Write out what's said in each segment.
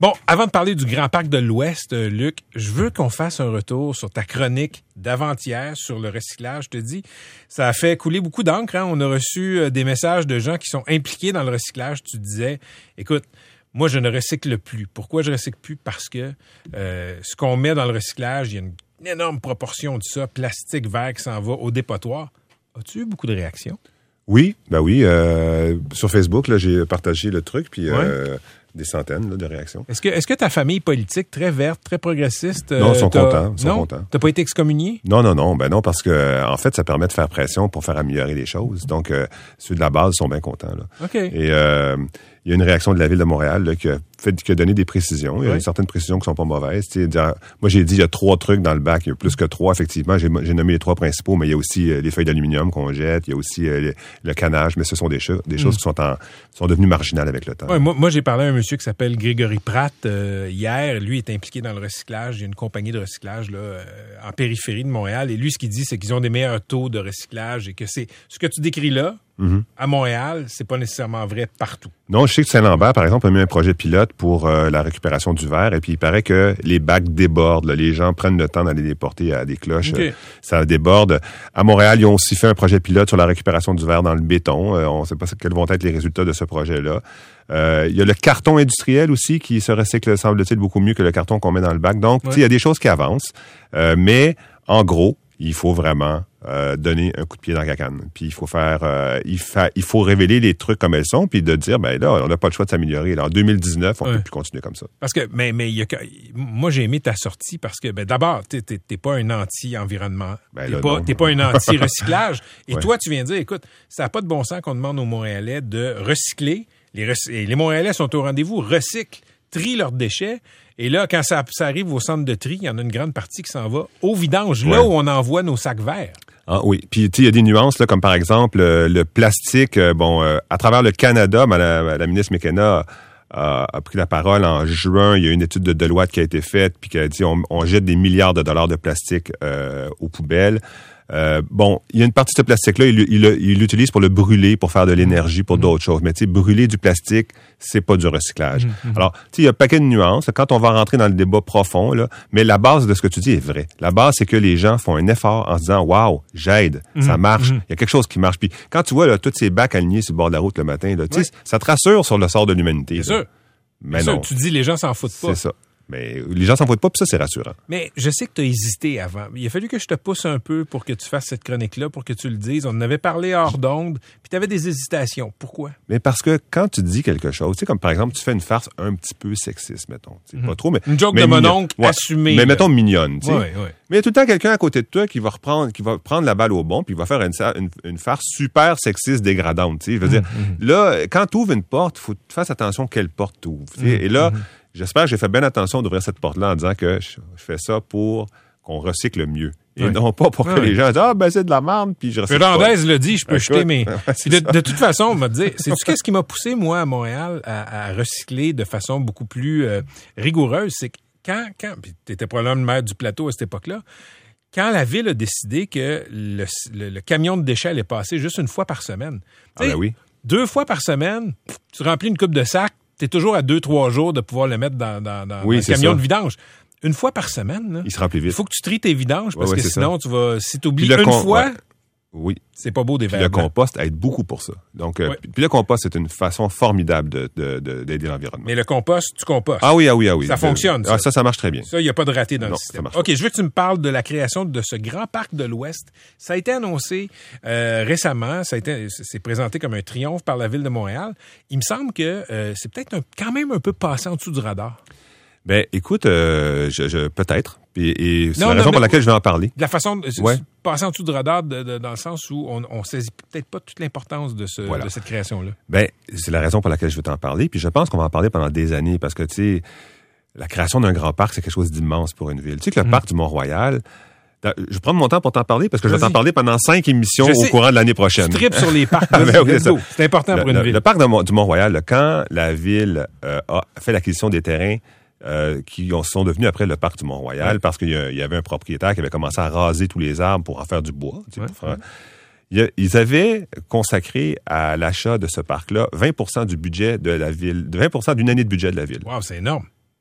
Bon, avant de parler du Grand Parc de l'Ouest, Luc, je veux qu'on fasse un retour sur ta chronique d'avant-hier sur le recyclage. Je te dis, ça a fait couler beaucoup d'encre. Hein? On a reçu des messages de gens qui sont impliqués dans le recyclage. Tu disais, écoute, moi, je ne recycle plus. Pourquoi je ne recycle plus? Parce que ce qu'on met dans le recyclage, il y a une énorme proportion de ça, plastique, verre, qui s'en va au dépotoir. As-tu eu beaucoup de réactions? Oui, ben oui. Sur Facebook, là, j'ai partagé le truc, puis des centaines là, de réactions. Est-ce que ta famille politique, très verte, très progressiste... Non, ils sont contents. T'as pas été excommunié? Non. Ben non, parce que en fait, ça permet de faire pression pour faire améliorer les choses. Donc, ceux de la base sont bien contents. Là. OK. Et il y a une réaction de la Ville de Montréal là, qui a donné des précisions. Il y a certaines précisions qui sont pas mauvaises. Moi, j'ai dit, il y a 3 trucs dans le bac. Il y a plus que 3, effectivement. J'ai nommé les 3 principaux, mais il y a aussi les feuilles d'aluminium qu'on jette. Il y a aussi le canage. Mais ce sont des choses qui sont devenues marginales avec le temps. Ouais, moi, j'ai parlé à un monsieur qui s'appelle Grégory Pratt hier. Lui est impliqué dans le recyclage. Il y a une compagnie de recyclage là, en périphérie de Montréal. Et lui, ce qu'il dit, c'est qu'ils ont des meilleurs taux de recyclage et que c'est ce que tu décris là, à Montréal, c'est pas nécessairement vrai partout. Non, je sais que Saint-Lambert, par exemple, a mis un projet pilote pour la récupération du verre, et puis il paraît que les bacs débordent. Là. Les gens prennent le temps d'aller les porter à des cloches. Okay. Ça déborde. À Montréal, ils ont aussi fait un projet pilote sur la récupération du verre dans le béton. On ne sait pas quels vont être les résultats de ce projet-là. Il y a le carton industriel aussi qui se recycle, semble-t-il, beaucoup mieux que le carton qu'on met dans le bac. Donc, il y a des choses qui avancent. Mais, en gros, il faut vraiment donner un coup de pied dans la cacane. Puis il faut il faut révéler les trucs comme elles sont, puis de dire, ben là, on n'a pas le choix de s'améliorer. Là, en 2019, on peut plus continuer comme ça. Parce que, moi, j'ai aimé ta sortie parce que, d'abord, t'es pas un anti-environnement. T'es pas un anti-recyclage. Et toi, tu viens de dire, écoute, ça n'a pas de bon sens qu'on demande aux Montréalais de recycler. Les Montréalais sont au rendez-vous, recyclent, trient leurs déchets. Et là, quand ça arrive au centre de tri, il y en a une grande partie qui s'en va au vidange, là où on envoie nos sacs verts. Ah oui, puis il y a des nuances là, comme par exemple le plastique. À travers le Canada, la ministre McKenna a pris la parole en juin. Il y a une étude de Deloitte qui a été faite puis qui a dit on jette des milliards de dollars de plastique aux poubelles. Il y a une partie de ce plastique-là, il l'utilise pour le brûler, pour faire de l'énergie, pour d'autres choses. Mais tu sais, brûler du plastique, c'est pas du recyclage. Alors, tu sais, il y a un paquet de nuances. Quand on va rentrer dans le débat profond, là, mais la base de ce que tu dis est vraie. La base, c'est que les gens font un effort en se disant, waouh, j'aide, ça marche. Il y a quelque chose qui marche. Puis quand tu vois là, tous ces bacs alignés sur le bord de la route le matin, là, tu sais, ça te rassure sur le sort de l'humanité. C'est sûr. Mais c'est non. sûr, tu dis les gens s'en foutent pas. C'est ça. Mais les gens s'en foutent pas, puis ça, c'est rassurant. Mais je sais que tu as hésité avant. Il a fallu que je te pousse un peu pour que tu fasses cette chronique-là, pour que tu le dises. On en avait parlé hors d'onde, puis tu avais des hésitations. Pourquoi? Mais parce que quand tu dis quelque chose, tu sais, comme par exemple, tu fais une farce un petit peu sexiste, mettons. Pas trop, mais... Une joke de mon oncle assumée. Mais mettons mignonne, tu sais. Ouais. Mais il y a tout le temps quelqu'un à côté de toi qui va prendre la balle au bon, puis il va faire une farce super sexiste dégradante, tu sais. Je veux dire, là, quand tu ouvres une porte, il faut que tu fasses attention quelle porte tu ouvres. Et là... J'espère que j'ai fait bien attention d'ouvrir cette porte-là en disant que je fais ça pour qu'on recycle mieux. Et non pas pour que les gens disent « c'est de la merde, puis je recycle pas. » Fernandez l'a dit, je peux jeter mes... de toute façon, on m'a dit, sais-tu qu'est-ce qui m'a poussé, moi, à Montréal, à recycler de façon beaucoup plus rigoureuse? C'est que quand puis t'étais probablement le maire du plateau à cette époque-là, quand la ville a décidé que le camion de déchets allait passer juste une fois par semaine. Ah ben oui. 2 fois par semaine, tu remplis une coupe de sac, t'es toujours à 2-3 jours de pouvoir le mettre dans le camion de vidange. Une fois par semaine, là, il se remplit vite. Il faut que tu tries tes vidanges parce que sinon, si tu oublies une fois, c'est pas beau des verres. Le compost aide beaucoup pour ça. Donc, puis le compost, c'est une façon formidable d'aider l'environnement. Mais le compost, tu compostes. Ah oui. Ça fonctionne, ça. Ça marche très bien. Ça, il n'y a pas de raté dans le système. OK, je veux que tu me parles de la création de ce grand parc de l'Ouest. Ça a été annoncé récemment. C'est présenté comme un triomphe par la Ville de Montréal. Il me semble que c'est peut-être quand même un peu passé en dessous du radar. Ben, écoute, peut-être. Et c'est la raison pour laquelle je vais en parler. De la façon de passer en dessous du radar dans le sens où on saisit peut-être pas toute l'importance de cette création-là. Ben, c'est la raison pour laquelle je veux t'en parler. Puis je pense qu'on va en parler pendant des années parce que, tu sais, la création d'un grand parc, c'est quelque chose d'immense pour une ville. Tu sais que le parc du Mont-Royal... Je vais prendre mon temps pour t'en parler parce que je vais t'en parler pendant 5 émissions au courant de l'année prochaine. Tu tripes sur les parcs. C'est important pour une ville. Le parc du Mont-Royal, quand la ville a fait l'acquisition des terrains qui sont devenus après le parc du Mont-Royal parce qu'il y avait un propriétaire qui avait commencé à raser tous les arbres pour en faire du bois. Ils avaient consacré à l'achat de ce parc-là 20% du budget de la ville, 20% d'une année de budget de la ville. Wow, c'est énorme.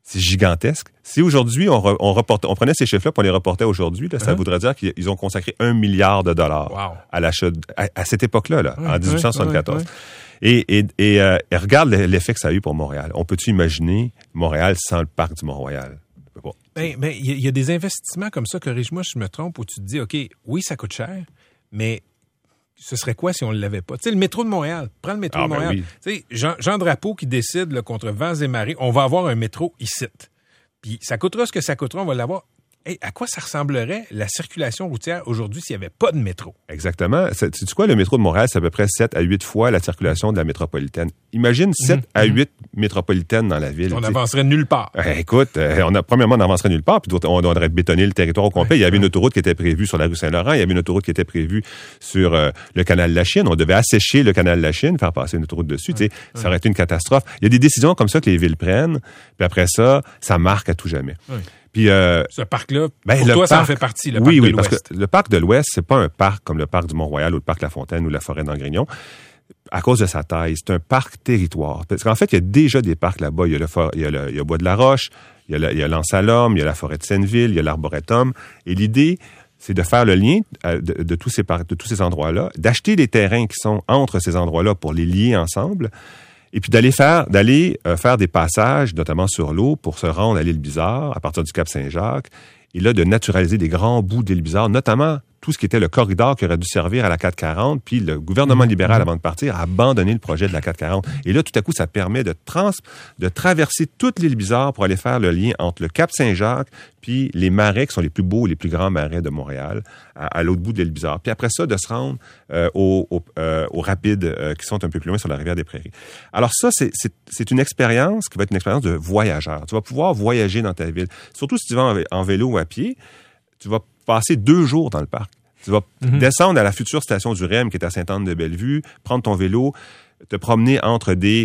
C'est gigantesque. Si aujourd'hui, on prenait ces chiffres-là pour les reporter aujourd'hui, là, ça voudrait dire qu'ils ont consacré $1 milliard à l'achat à cette époque-là, en 1874. Et regarde l'effet que ça a eu pour Montréal. On peut-tu imaginer Montréal sans le parc du Mont-Royal? Ben, il y a des investissements comme ça, corrige-moi si je me trompe, où tu te dis, OK, oui, ça coûte cher, mais ce serait quoi si on ne l'avait pas? Tu sais, le métro de Montréal, prends le métro de Montréal. Oui. Tu sais, Jean Drapeau qui décide là, contre vents et marées, on va avoir un métro ici. Puis ça coûtera ce que ça coûtera, on va l'avoir. Hey, à quoi ça ressemblerait la circulation routière aujourd'hui s'il n'y avait pas de métro? Exactement. Sais-tu quoi, le métro de Montréal, c'est à peu près 7 à 8 fois la circulation de la métropolitaine. Imagine 7 à 8 métropolitaines dans la ville. On n'avancerait nulle part. Écoute, premièrement, on n'avancerait nulle part, puis on devrait bétonner le territoire au complet. Il y avait une autoroute qui était prévue sur la rue Saint-Laurent, il y avait une autoroute qui était prévue sur le canal de la Chine. On devait assécher le canal de la Chine, faire passer une autoroute dessus. Ça aurait été une catastrophe. Il y a des décisions comme ça que les villes prennent, puis après ça marque à tout jamais. Oui. Puis, ce parc-là, pour toi, ça en fait partie, le parc de l'Ouest. Parce que le parc de l'Ouest, c'est pas un parc comme le parc du Mont-Royal ou le parc La Fontaine ou la forêt d'Angrignon. À cause de sa taille, c'est un parc territoire. Parce qu'en fait, il y a déjà des parcs là-bas. Il y a Bois-de-la-Roche, il y a l'Anse-à-l'Homme, il y a la forêt de Senneville, il y a l'Arboretum. Et l'idée, c'est de faire le lien de tous ces endroits-là, d'acheter des terrains qui sont entre ces endroits-là pour les lier ensemble. Et puis d'aller faire des passages, notamment sur l'eau, pour se rendre à l'île Bizarre, à partir du Cap Saint-Jacques, et là, de naturaliser des grands bouts d'île Bizarre, notamment tout ce qui était le corridor qui aurait dû servir à la 440, puis le gouvernement libéral, avant de partir, a abandonné le projet de la 440. Et là, tout à coup, ça permet de traverser toute l'île Bizarre pour aller faire le lien entre le Cap Saint-Jacques puis les marais qui sont les plus beaux, les plus grands marais de Montréal, à l'autre bout de l'île Bizarre. Puis après ça, de se rendre aux rapides qui sont un peu plus loin sur la rivière des Prairies. Alors ça, c'est une expérience qui va être une expérience de voyageur. Tu vas pouvoir voyager dans ta ville. Surtout si tu vas en vélo ou à pied, tu vas passer 2 jours dans le parc. Tu vas descendre à la future station du REM qui est à Sainte-Anne-de-Bellevue, prendre ton vélo, te promener entre des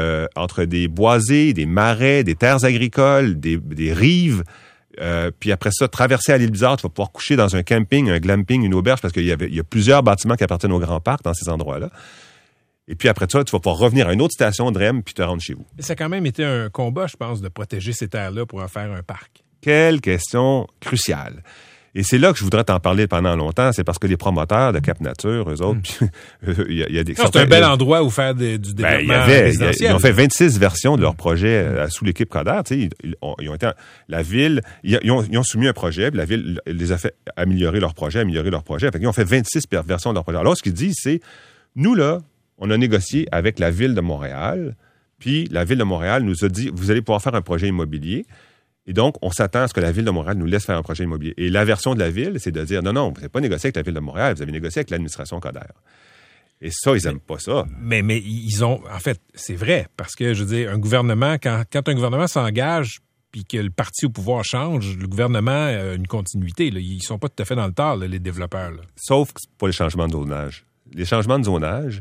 boisés, des marais, des terres agricoles, des rives. Puis après ça, traverser à l'île Bizarre, tu vas pouvoir coucher dans un camping, un glamping, une auberge, parce qu'il y a plusieurs bâtiments qui appartiennent au Grand Parc dans ces endroits-là. Et puis après ça, tu vas pouvoir revenir à une autre station de REM puis te rendre chez vous. Ça a quand même été un combat, je pense, de protéger ces terres-là pour en faire un parc. Quelle question cruciale. Et c'est là que je voudrais t'en parler pendant longtemps, c'est parce que les promoteurs de Cap Nature, eux autres, il y a des... C'est un bel endroit où faire du développement résidentiel. Ils ont fait 26 versions de leur projet sous l'équipe Coderre. Tu sais, ils ont été... La ville... Ils ont soumis un projet, puis la ville les a fait améliorer leur projet. Fait qu'ils ont fait 26 versions de leur projet. Alors, ce qu'ils disent, c'est, nous, là, on a négocié avec la Ville de Montréal, puis la Ville de Montréal nous a dit, vous allez pouvoir faire un projet immobilier. Et donc, on s'attend à ce que la Ville de Montréal nous laisse faire un projet immobilier. Et la version de la Ville, c'est de dire, non, vous n'avez pas négocié avec la Ville de Montréal, vous avez négocié avec l'administration Coderre. Et ça, ils n'aiment pas ça. Mais ils ont... En fait, c'est vrai, parce que, je veux dire, un gouvernement, quand un gouvernement s'engage puis que le parti au pouvoir change, le gouvernement a une continuité. Là. Ils sont pas tout à fait dans le tard, là, les développeurs. Là. Sauf pour les changements de zonage. Les changements de zonage...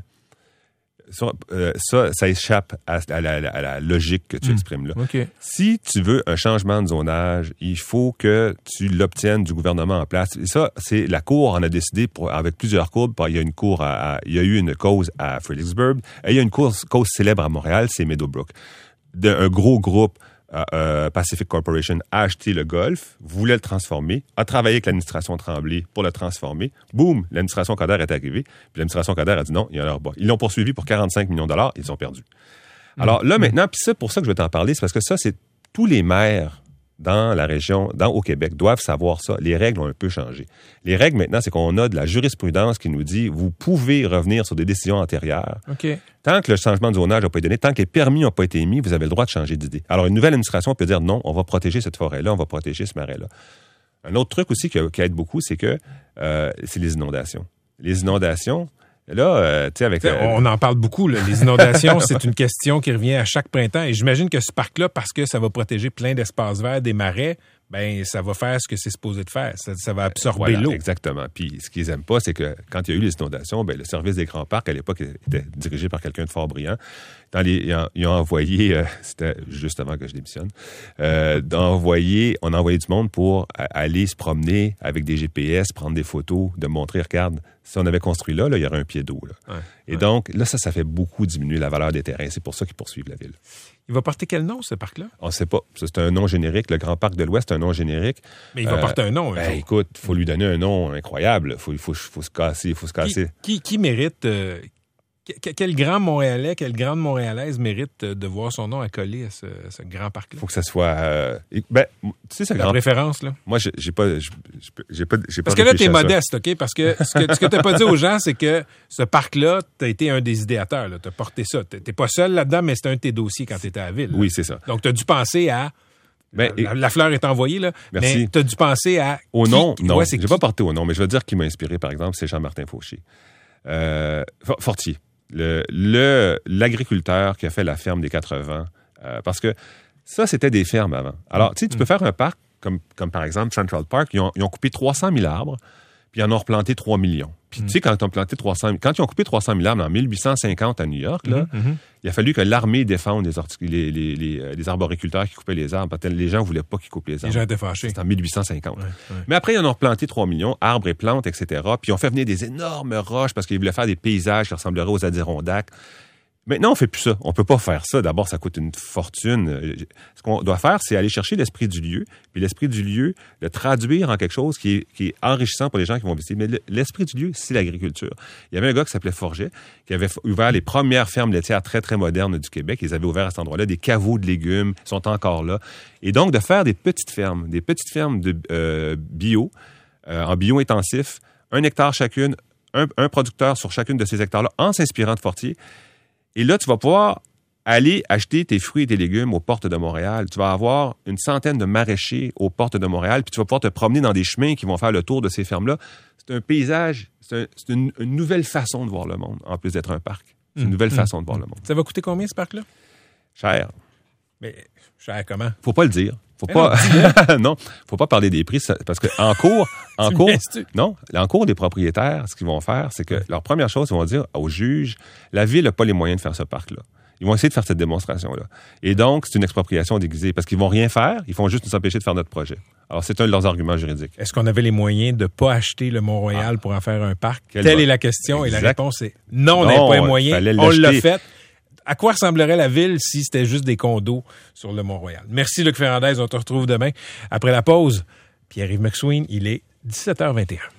Ça échappe à la logique que tu exprimes là. Okay. Si tu veux un changement de zonage, il faut que tu l'obtiennes du gouvernement en place. Et ça, c'est la Cour en a décidé avec plusieurs cours. Il y a une cour il y a eu une cause à Fredericksburg et il y a une cause célèbre à Montréal, c'est Meadowbrook. Un gros groupe Pacific Corporation a acheté le golf, voulait le transformer, a travaillé avec l'administration Tremblay pour le transformer. Boum, l'administration Coderre est arrivée. Puis l'administration Coderre a dit non, il y en a pas. Ils l'ont poursuivi pour 45 millions de dollars, ils ont perdu. Alors là, maintenant, puis c'est pour ça que je vais t'en parler, c'est parce que ça, c'est tous les maires dans la région, au Québec, doivent savoir ça. Les règles ont un peu changé. Les règles, maintenant, c'est qu'on a de la jurisprudence qui nous dit vous pouvez revenir sur des décisions antérieures. Okay. Tant que le changement de zonage n'a pas été donné, tant que les permis n'ont pas été émis, vous avez le droit de changer d'idée. Alors, une nouvelle administration peut dire non, on va protéger cette forêt-là, on va protéger ce marais-là. Un autre truc aussi qui aide beaucoup, c'est que c'est les inondations. Les inondations... Là, tu sais, avec... On en parle beaucoup, là. Les inondations, c'est une question qui revient à chaque printemps. Et j'imagine que ce parc-là, parce que ça va protéger plein d'espaces verts, des marais, ben ça va faire ce que c'est supposé de faire. Ça va absorber l'eau. Exactement. Puis ce qu'ils aiment pas, c'est que quand il y a eu les inondations, ben le service des grands parcs, à l'époque, était dirigé par quelqu'un de fort brillant. Ils ont envoyé, c'était juste avant que je démissionne, on a envoyé du monde pour aller se promener avec des GPS, prendre des photos, de montrer, regarde, si on avait construit là, il y aurait un pied d'eau. Là. Ouais, et donc, là, ça fait beaucoup diminuer la valeur des terrains. C'est pour ça qu'ils poursuivent la ville. Il va porter quel nom, ce parc-là? On ne sait pas. Ça, c'est un nom générique. Le Grand Parc de l'Ouest, c'est un nom générique. Mais il va porter un nom. Écoute, il faut lui donner un nom incroyable. Il faut se casser. Qui mérite... Quel grand Montréalais, quelle grande Montréalaise mérite de voir son nom accolé à ce grand parc-là? Il faut que ça soit... tu sais, ce grand... préférence, là? Moi, j'ai pas Parce que là, t'es modeste, OK? Parce que ce que t'as pas dit aux gens, c'est que ce parc-là, t'as été un des idéateurs, là. T'as porté ça. T'es pas seul là-dedans, mais c'était un de tes dossiers quand t'étais à la ville. Là. Oui, c'est ça. Donc, t'as dû penser à... la fleur est envoyée, là. Merci. Mais t'as dû penser à... Au nom, non. Ouais, j'ai pas porté au nom, mais je veux dire qui m'a inspiré, par exemple, c'est Jean-Martin Fauché. Fortier. L'agriculteur qui a fait la ferme des 80, parce que ça, c'était des fermes avant. Alors, tu sais, tu peux faire un parc, comme par exemple Central Park, ils ont coupé 300 000 arbres, puis ils en ont replanté 3 millions. Puis tu sais, quand ils ont coupé 300 000 arbres en 1850 à New York, là, il a fallu que l'armée défende les arboriculteurs qui coupaient les arbres, parce que les gens ne voulaient pas qu'ils coupent les arbres. Les gens étaient fâchés. C'était en 1850. Ouais. Mais après, ils en ont replanté 3 millions, arbres et plantes, etc. Puis ils ont fait venir des énormes roches parce qu'ils voulaient faire des paysages qui ressembleraient aux Adirondacks. Maintenant, on fait plus ça. On peut pas faire ça. D'abord, ça coûte une fortune. Ce qu'on doit faire, c'est aller chercher l'esprit du lieu, puis l'esprit du lieu, le traduire en quelque chose qui est enrichissant pour les gens qui vont visiter. Mais l'esprit du lieu, c'est l'agriculture. Il y avait un gars qui s'appelait Forget, qui avait ouvert les premières fermes laitières très, très modernes du Québec. Ils avaient ouvert à cet endroit-là des caveaux de légumes, ils sont encore là. Et donc, de faire des petites fermes de bio, en bio-intensif, 1 hectare chacune, un producteur sur chacune de ces hectares-là, en s'inspirant de Fortier. Et là, tu vas pouvoir aller acheter tes fruits et tes légumes aux portes de Montréal. Tu vas avoir une centaine de maraîchers aux portes de Montréal, puis tu vas pouvoir te promener dans des chemins qui vont faire le tour de ces fermes-là. C'est un paysage, c'est une nouvelle façon de voir le monde, en plus d'être un parc. C'est une nouvelle façon de voir le monde. Ça va coûter combien, ce parc-là? Cher. Mais cher comment? Faut pas le dire. Non, faut pas parler des prix, parce que en cours des propriétaires, ce qu'ils vont faire, c'est que leur première chose, ils vont dire au juge, la ville n'a pas les moyens de faire ce parc-là. Ils vont essayer de faire cette démonstration-là. Et donc, c'est une expropriation déguisée, parce qu'ils vont rien faire, ils font juste nous empêcher de faire notre projet. Alors, c'est un de leurs arguments juridiques. Est-ce qu'on avait les moyens de ne pas acheter le Mont-Royal pour en faire un parc? Telle est la question, et la réponse est non, on n'a pas les moyens, on l'a fait. À quoi ressemblerait la ville si c'était juste des condos sur le Mont-Royal? Merci, Luc Ferrandez. On te retrouve demain. Après la pause, Pierre-Yves McSween, il est 17h21.